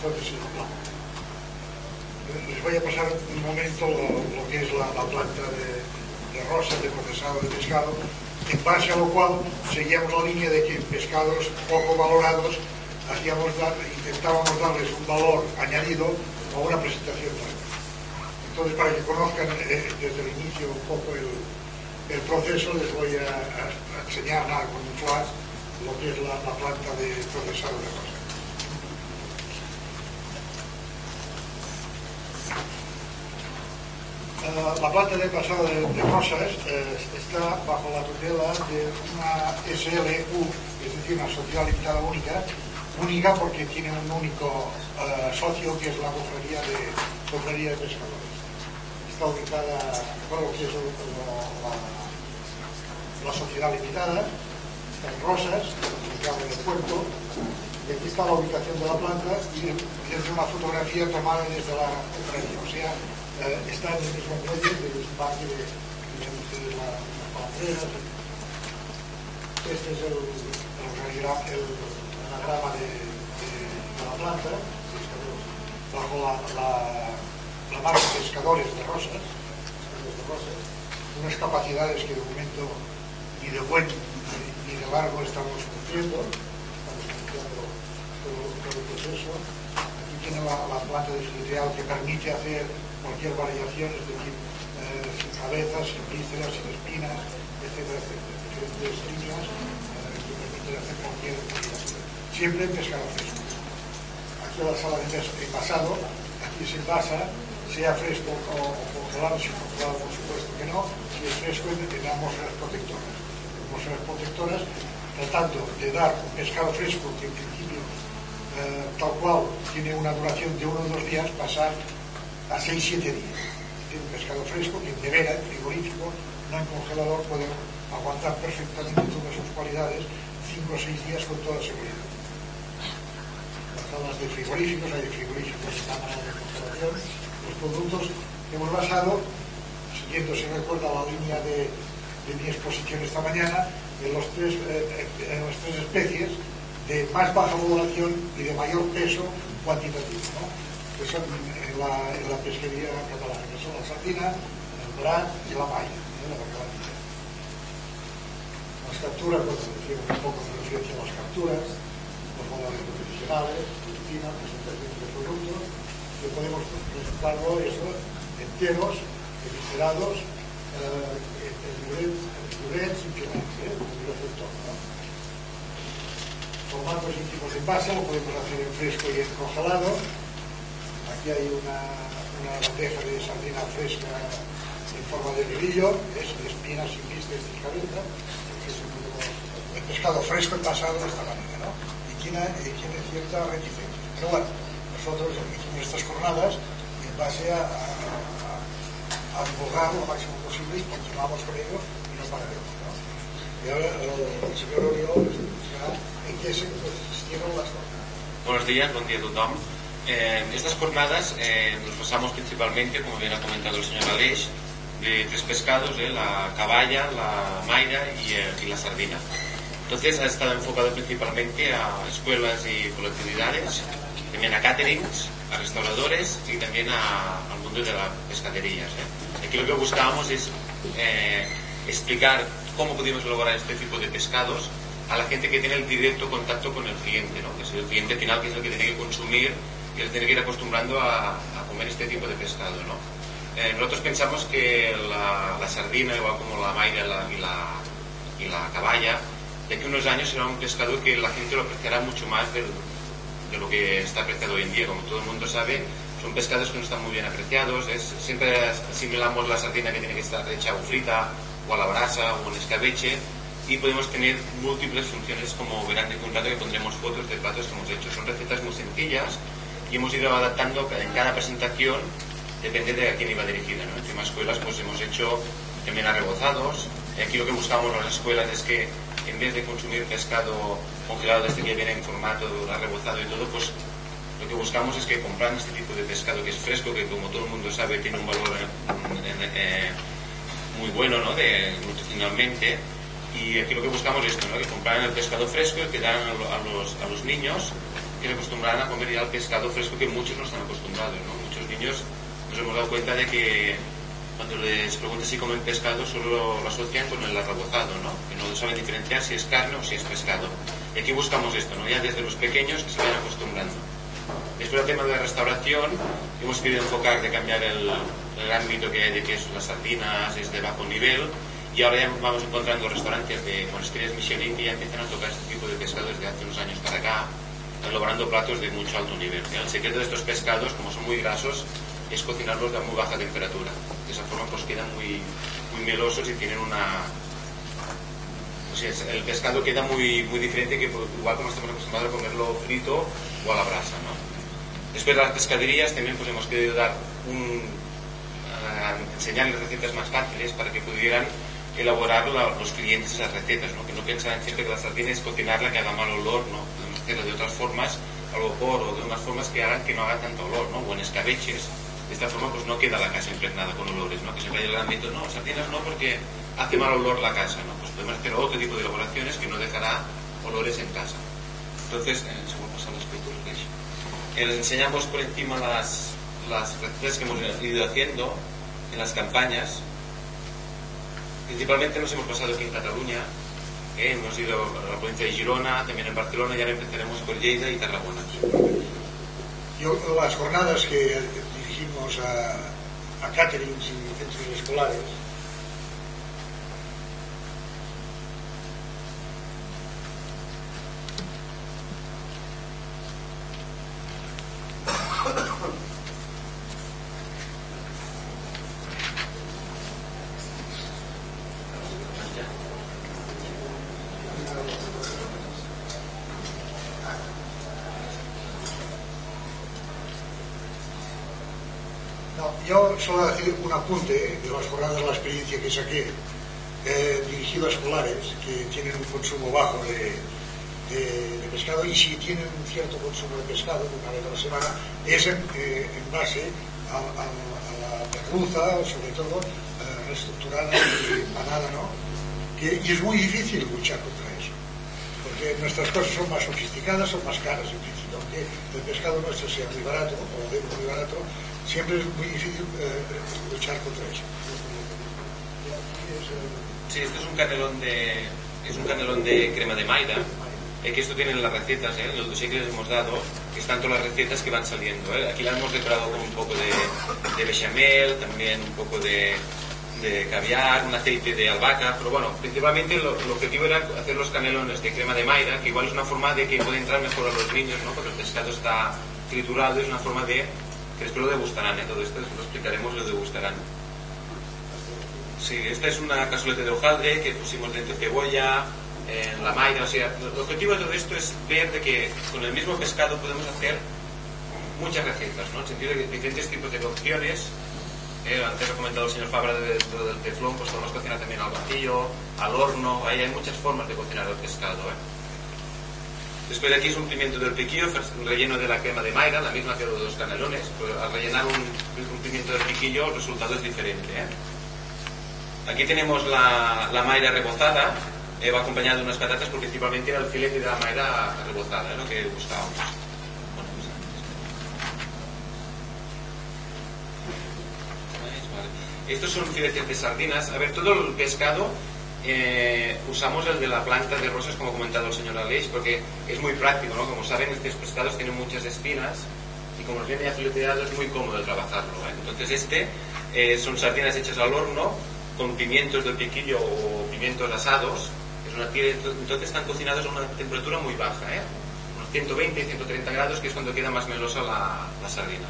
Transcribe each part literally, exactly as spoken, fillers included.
Entonces, les voy a pasar un momento lo, lo que es la, la planta de, de rosas de procesado de pescado, en base a lo cual seguíamos la línea de que pescados poco valorados hacíamos dar, intentábamos darles un valor añadido a una presentación nueva. Entonces, para que conozcan eh, desde el inicio un poco el, el proceso, les voy a, a enseñar nada, con un flash lo que es la, la planta de procesado de rosas. Uh, la planta de procesado de, de rosas eh, está bajo la tutela de una S L U, es decir, una sociedad limitada única, única porque tiene un único uh, socio, que es la cofradía de, cofradía de pescadores. Está ubicada, bueno, que es la, la sociedad limitada, está en Rosas, ubicada en el puerto, y aquí está la ubicación de la planta y es una fotografía tomada desde la cofradía, o sea, eh, está en el mismo medio del parque de, de, de la, las palaceras. Este es el, el, el anagrama de, de, de la planta, bajo la, la, la marca Pescadores de Rosas, de Rosas, unas capacidades que de momento ni de buen ni de largo estamos cumpliendo, estamos cumpliendo todo, todo el proceso. Aquí tiene la, la planta de filial que permite hacer cualquier variación, es decir, eh, sin cabezas, sin vísceras, sin espinas, etcétera, etcétera, diferentes líneas eh, que permiten hacer cualquier variación, siempre en pescado fresco. Aquí la sala de envasado, aquí se envasa, sea fresco o, o congelado, si congelado por supuesto que no, si es fresco en, en atmósferas protectoras. Atmósferas protectoras, tratando de dar un pescado fresco que en principio eh, tal cual tiene una duración de uno o dos días, pasar a seis siete días. Tiene un pescado fresco que en nevera, en frigorífico, no en congelador, puede aguantar perfectamente todas sus cualidades cinco o seis días con toda seguridad. Las salas de frigoríficos, hay de frigoríficos de cámara de congelación. Los productos que hemos basado, siguiendo, si recuerda, la línea de, de mi exposición esta mañana, en, los tres, eh, en las tres especies de más baja valoración y de mayor peso cuantitativo, ¿no? Que son en la, en la pesquería catalana, que son la sardina, el brat y la maia, ¿eh? La bacalauita. Las capturas, pues decimos un poco de referencia a las capturas, los valores profesionales, rutina, presentaciones de productos, que podemos presentarlo eso, enteros, eviscerados, eh, en durets y filets, ¿eh? El todo, ¿no? Formatos íntimos de envase, lo podemos hacer en fresco y en congelado. Aquí hay una, una bandeja de sardina fresca en forma de grillo, es de espinas sin vísceras sin cabeza, es el pescado fresco envasado de esta manera, ¿no? Y tiene, y tiene cierta reticencia. Pero bueno, nosotros hicimos estas jornadas y en base a, a, a divulgar lo máximo posible y continuamos con ello y no pararemos, ¿no? Y ahora el señor Oriol nos explicará en qué se consistieron las jornadas. Buenos días, buen día a tothom. Eh, estas jornadas eh, nos basamos principalmente, como bien ha comentado el señor Aleix, de tres pescados, eh, la caballa, la maira y, eh, y la sardina. Entonces ha estado enfocado principalmente a escuelas y colectividades, también a caterings, a restauradores y también a, al mundo de las pescaderías. ¿eh? Aquí lo que buscábamos es eh, explicar cómo pudimos elaborar este tipo de pescados a la gente que tiene el directo contacto con el cliente, ¿no? Que es el cliente final, que es el que tiene que consumir, que tiene que ir acostumbrando a, a comer este tipo de pescado, ¿no? Eh, nosotros pensamos que la, la sardina, igual como la maira la, y, la, y la caballa, de aquí a unos años será un pescado que la gente lo apreciará mucho más del, de lo que está apreciado hoy en día. Como todo el mundo sabe, son pescados que no están muy bien apreciados. Es, siempre asimilamos la sardina que tiene que estar hecha o frita, o a la brasa, o en escabeche, y podemos tener múltiples funciones, como verán de un rato que pondremos fotos de platos que hemos hecho. Son recetas muy sencillas y hemos ido adaptando en cada presentación, depende de a quién iba dirigida, ¿no? En temas escuelas pues hemos hecho también arrebozados. Y aquí lo que buscamos en las escuelas es que en vez de consumir pescado congelado desde que viene en formato arrebozado y todo, pues lo que buscamos es que compran este tipo de pescado que es fresco, que como todo el mundo sabe tiene un valor eh, eh, muy bueno, ¿no? De, nutricionalmente. Y aquí lo que buscamos es esto, ¿no? Que compraran el pescado fresco y que dan a los, a los niños que se acostumbrarán a comer ya el pescado fresco, que muchos no están acostumbrados, ¿no? Muchos niños nos hemos dado cuenta de que cuando les preguntas si comen pescado solo lo asocian con el arrebozado, ¿no? Que no saben diferenciar si es carne o si es pescado. Y aquí buscamos esto, ¿no? Ya desde los pequeños que se vayan acostumbrando. Después, el tema de la restauración, hemos querido enfocar de cambiar el, el ámbito que hay de que es las sardinas, es de bajo nivel, y ahora ya vamos encontrando restaurantes de, con estrellas Michelin que ya empiezan a tocar este tipo de pescado desde hace unos años para acá, elaborando platos de mucho alto nivel. El secreto de estos pescados, como son muy grasos, es cocinarlos a muy baja temperatura. De esa forma pues quedan muy, muy melosos y tienen una... O sea, el pescado queda muy, muy diferente que igual como estamos acostumbrados a comerlo frito o a la brasa, ¿no? Después de las pescaderías también pues hemos querido dar un... Uh, enseñarles recetas más fáciles para que pudieran elaborar la, los clientes esas recetas, ¿no? Que no pensaran siempre que la sardina es cocinarla que haga mal olor, ¿no? Podemos hacerla de otras formas, al vapor o de unas formas que hagan que no haga tanto olor, ¿no? O en escabeches. De esta forma pues no queda la casa impregnada con olores, ¿no? Que siempre hay el gran mito, no, sardinas no porque hace mal olor la casa, ¿no? Pues podemos hacer otro tipo de elaboraciones que no dejará olores en casa. Entonces, eh, según pasan los peitos, eh, les enseñamos por encima las, las recetas que hemos ido haciendo en las campañas. Principalmente nos hemos pasado aquí en Cataluña, eh, hemos ido a la provincia de Girona, también en Barcelona, y ahora empezaremos por Lleida y Tarragona. Yo, las jornadas que dirigimos a, a caterings y centros escolares, yo solo decir un apunte de las jornadas de la experiencia que saqué, eh, dirigido a escolares que tienen un consumo bajo de, de, de pescado, y si tienen un cierto consumo de pescado una vez a la semana, es en, eh, en base a, a, a la merluza, sobre todo eh, reestructurada y empanada, ¿no? Que, y es muy difícil luchar contra eso, porque nuestras cosas son más sofisticadas, son más caras en principio, aunque el pescado nuestro sea muy barato o de muy barato, siempre es muy difícil eh, luchar contra eso. Sí, esto es un canelón de es un canelón de crema de Mayra, eh, que esto tienen las recetas, eh, el dossier que les hemos dado, que están todas las recetas que van saliendo. Eh. Aquí la hemos decorado con un poco de, de bechamel, también un poco de, de caviar, un aceite de albahaca, pero bueno, principalmente lo, el objetivo era hacer los canelones de crema de Mayra, que igual es una forma de que puede entrar mejor a los niños, ¿no? Porque el pescado está triturado, es una forma de que después lo degustarán, ¿eh? Todo esto lo explicaremos, lo degustarán. Sí, esta es una cazuela de hojaldre que pusimos dentro de cebolla, en la Mayra, o sea, el objetivo de todo esto es ver de que con el mismo pescado podemos hacer muchas recetas, ¿no? En el sentido de diferentes tipos de cocciones. Eh, antes ha comentado el señor Fabra de, de, del teflón, pues podemos cocinar también al vacío, al horno, ahí hay muchas formas de cocinar el pescado, ¿eh? Después de aquí es un pimiento del piquillo, relleno de la crema de Mayra, la misma que los dos canelones, pero al rellenar un, un pimiento del piquillo el resultado es diferente, ¿eh? Aquí tenemos la, la Mayra rebozada, eh, va acompañada de unas patatas porque principalmente era el filete de la Mayra rebozada, ¿eh? Lo que buscábamos. Bueno, pues, vale. Estos son filetes de sardinas. A ver, todo el pescado eh, usamos el de la planta de rosas, como ha comentado el señor Aleix, porque es muy práctico, ¿no? Como saben, estos pescados tienen muchas espinas y como nos viene ya fileteado es muy cómodo trabajarlo, ¿eh? Entonces este eh, son sardinas hechas al horno con pimientos del piquillo o pimientos asados. Es una, entonces están cocinados a una temperatura muy baja, ¿eh? Unos ciento veinte, ciento treinta grados, que es cuando queda más melosa la, la sardina.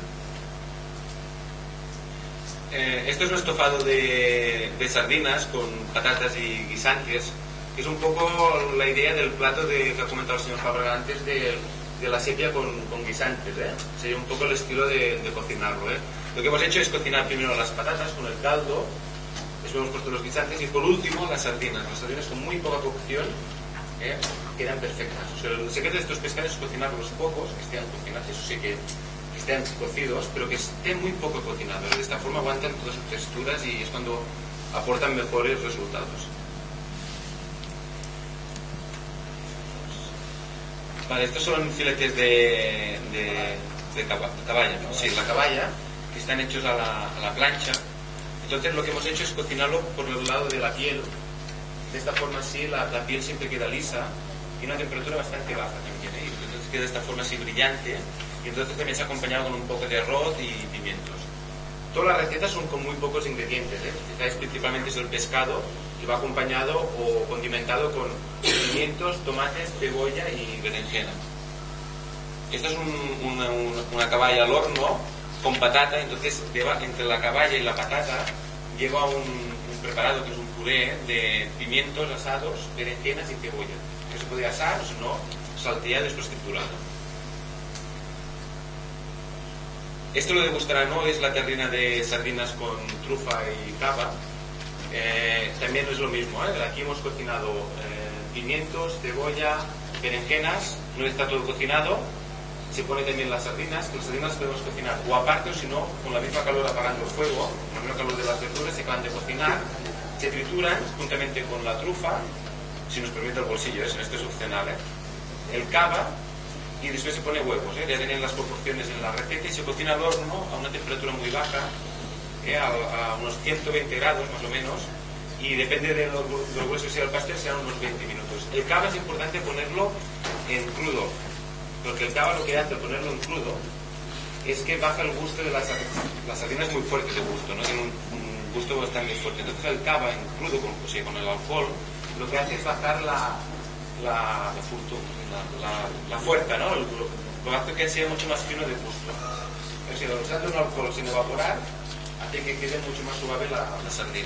Eh, esto es un estofado de, de sardinas con patatas y guisantes, que es un poco la idea del plato de, que ha comentado el señor Fabra antes, de, de la sepia con, con guisantes, ¿eh? Sería un poco el estilo de, de cocinarlo, ¿eh? Lo que hemos hecho es cocinar primero las patatas con el caldo, después hemos puesto los guisantes y por último las sardinas. Las sardinas con muy poca cocción, ¿eh? Quedan perfectas. O sea, el secreto de estos pescados es cocinarlos pocos, que estén cocinados, eso sí que estén cocidos, pero que estén muy poco cocinados. De esta forma aguantan todas sus texturas y es cuando aportan mejores resultados. Vale, estos son filetes de, de, de caballa, ¿no? Sí, la caballa, que están hechos a la, a la plancha. Entonces lo que hemos hecho es cocinarlo por el lado de la piel. De esta forma así la, la piel siempre queda lisa y una temperatura bastante baja también, ¿eh? Entonces queda de esta forma así brillante, y entonces también se ha acompañado con un poco de arroz y pimientos. Todas las recetas son con muy pocos ingredientes, ¿eh? Fijáis, principalmente es el pescado y va acompañado o condimentado con pimientos, tomates, cebolla y berenjena. Esta es un, una, una caballa al horno con patata, entonces lleva, entre la caballa y la patata lleva un, un preparado que es un puré de pimientos asados, berenjenas y cebolla, que se puede asar o si no, salteado y después triturado. Esto lo degustará, ¿no? Es la terrina de sardinas con trufa y cava. Eh, también es lo mismo, ¿eh? Aquí hemos cocinado eh, pimientos, cebolla, berenjenas, no está todo cocinado. Se pone también las sardinas, que las sardinas podemos cocinar o aparte o si no, con la misma calor apagando el fuego, con la misma calor de las verduras se acaban de cocinar, se trituran juntamente con la trufa, si nos permite el bolsillo, eso, esto es opcional, ¿eh? El cava, y después se pone huevos, ¿eh? Ya tienen las proporciones en la receta y se cocina al horno a una temperatura muy baja, ¿eh? a, a unos ciento veinte grados más o menos, y depende de lo, de lo grueso que sea el pastel, serán unos veinte minutos. El cava es importante ponerlo en crudo, porque el cava lo que hace al ponerlo en crudo es que baja el gusto de las sardinas. La sardina es muy fuerte de gusto, ¿no? Tiene un, un gusto bastante fuerte. Entonces el cava en crudo, con, o sea, con el alcohol, lo que hace es bajar la la, la, furto, la, la, la fuerza, ¿no? Lo, lo hace que sea mucho más fino de gusto. O sea, lo usando un alcohol sin evaporar hace que quede mucho más suave la, la sardina.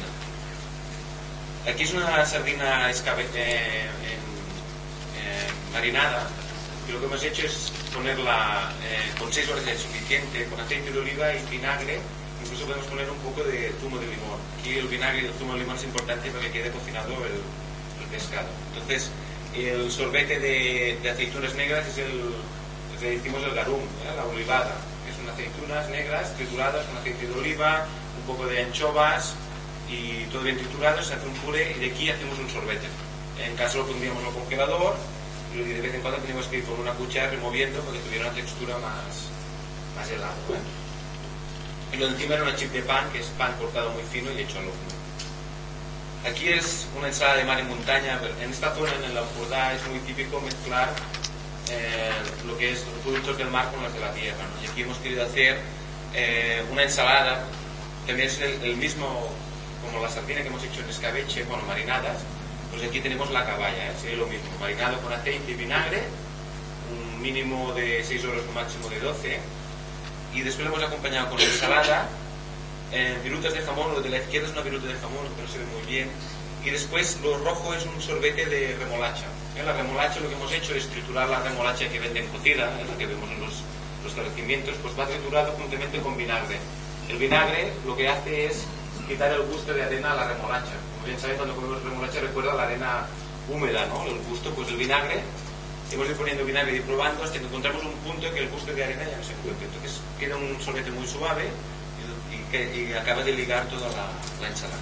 Aquí es una sardina escabe, eh, en, eh, marinada, y lo que hemos hecho es ponerla eh, con seis horas es suficiente, con aceite de oliva y vinagre. Incluso podemos poner un poco de zumo de limón. Aquí el vinagre y el zumo de limón es importante para que quede cocinado el, el pescado. Entonces, el sorbete de, de aceitunas negras es el, el que decimos el garum, ¿eh? La olivada. Que son aceitunas negras trituradas con aceite de oliva, un poco de anchoas y todo bien triturado, se hace un puré y de aquí hacemos un sorbete. En caso lo pondríamos en el congelador y de vez en cuando tenemos que ir con una cuchara removiendo para que tuviera una textura más, más helada, ¿eh? Y lo de encima era una chip de pan, que es pan cortado muy fino y hecho al horno. Aquí es una ensalada de mar en montaña. En esta zona, en el Ampurdá, es muy típico mezclar eh, lo que es los productos del mar con los de la tierra, ¿no? Y aquí hemos querido hacer eh, una ensalada, también es el, el mismo como la sardina que hemos hecho en escabeche, bueno, marinadas. Pues aquí tenemos la caballa, ¿eh? Sería lo mismo, marinado con aceite y vinagre, un mínimo de seis horas, un máximo de doce, y después lo hemos acompañado con ensalada, eh, virutas de jamón. Lo de la izquierda es una viruta de jamón, que no se ve muy bien, y después lo rojo es un sorbete de remolacha, ¿eh? La remolacha, lo que hemos hecho es triturar la remolacha que venden cocida, ¿eh? La que vemos en los, los establecimientos, pues va triturado juntamente con vinagre. El vinagre lo que hace es quitar el gusto de arena a la remolacha. Como bien saben, cuando comemos remolacha recuerda la arena húmeda, ¿no? El gusto, pues el vinagre, hemos ido poniendo vinagre y probando hasta que encontramos un punto que el gusto de arena ya no se encuentra. Entonces queda un sorbete muy suave y, y, que, y acaba de ligar toda la, la ensalada.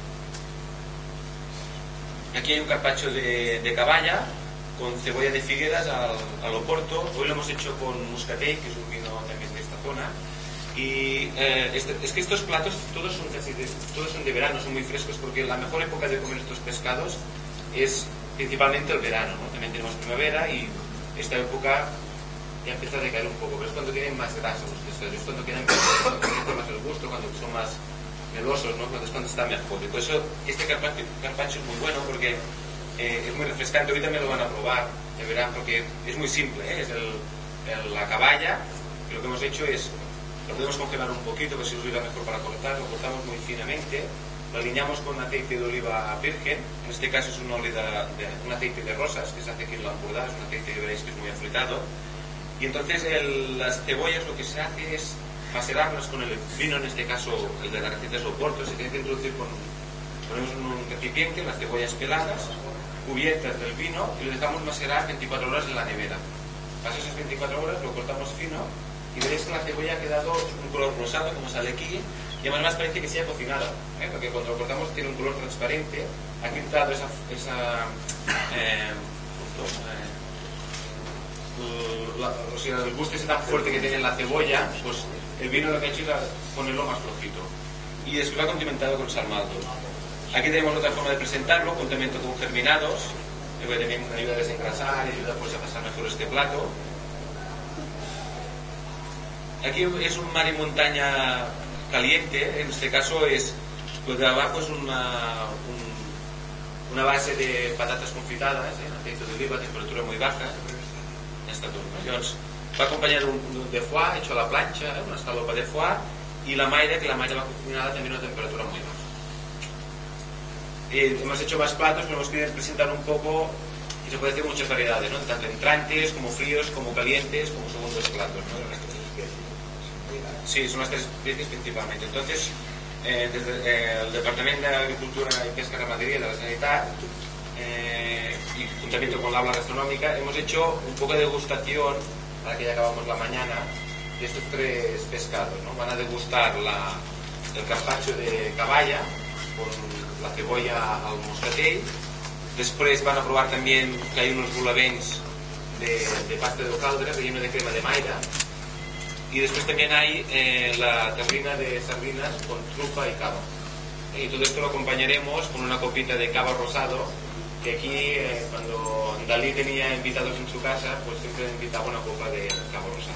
Aquí hay un carpaccio de, de caballa con cebolla de Figueras al, al Oporto. Hoy lo hemos hecho con Muscatel, que es un vino también de esta zona. Y eh, este, es que estos platos todos son casi de, todos son de verano, son muy frescos, porque la mejor época de comer estos pescados es principalmente el verano, ¿no? También tenemos primavera y esta época ya empieza a decaer un poco, pero es cuando tienen más grasa los pescados, es cuando quedan cuando más el gusto, cuando son más melosos, ¿no? Cuando es cuando está mejor. Y por eso este carpaccio, carpaccio es muy bueno, porque eh, es muy refrescante. Hoy también lo van a probar, de verán, porque es muy simple, ¿eh? Es el, el, la caballa, y lo que hemos hecho es lo podemos congelar un poquito, que si nos irá mejor para cortar. Lo cortamos muy finamente, lo alineamos con aceite de oliva virgen, en este caso es un, de, de, un aceite de rosas, que se hace aquí en la Ampurdá, es un aceite que veréis que es muy afruitado. Y entonces el, las cebollas lo que se hace es macerarlas con el vino, en este caso el de la receta es Oporto. Se tiene que introducir con, ponemos en un recipiente las cebollas peladas, cubiertas del vino, y lo dejamos macerar veinticuatro horas en la nevera. Pasan esas veinticuatro horas, lo cortamos fino, y veréis que la cebolla ha quedado un color rosado, como sale aquí, y además parece que se ha cocinado, ¿eh? Porque cuando lo cortamos tiene un color transparente. Ha quitado esa, esa, eh, punto, eh, la, o sea, el gusto ese tan fuerte que tiene la cebolla, pues el vino lo que ha hecho es ponerlo más flojito. Y después va condimentado con salmaldo. Aquí tenemos otra forma de presentarlo, condimento con germinados, que también ayuda a desengrasar y ayuda pues, a pasar mejor este plato. Aquí es un mar y montaña caliente, en este caso es, lo de abajo es una, un, una base de patatas confitadas, en aceite de oliva a temperatura muy baja, esta Llavors, va acompañado un, un de foie hecho a la plancha, ¿eh? Una escalopa de foie, y la maira, que la maira va cocinada también a una temperatura muy baja. Eh, hemos hecho más platos, pero hemos querido presentar un poco, y se puede hacer muchas variedades, ¿no? Tanto entrantes, como fríos, como calientes, como segundos platos, ¿no? Sí, son las tres especies principalmente. Entonces, eh, desde eh, el Departamento de Agricultura y Pesca y Ramadería de la Sanidad, eh, y juntamente con la aula gastronómica, hemos hecho un poco de degustación, para que ya acabamos la mañana, de estos tres pescados, ¿no? Van a degustar la, el carpaccio de caballa con la cebolla al moscatell. Després van a provar también que hay unos bulavens de, de pasta de hojaldre relleno de crema de maira. Y después también hay eh, la terrina de sardinas con trufa y cava. Y todo esto lo acompañaremos con una copita de cava rosado, que aquí, eh, cuando Dalí tenía invitados en su casa, pues siempre invitaba una copa de cava rosado.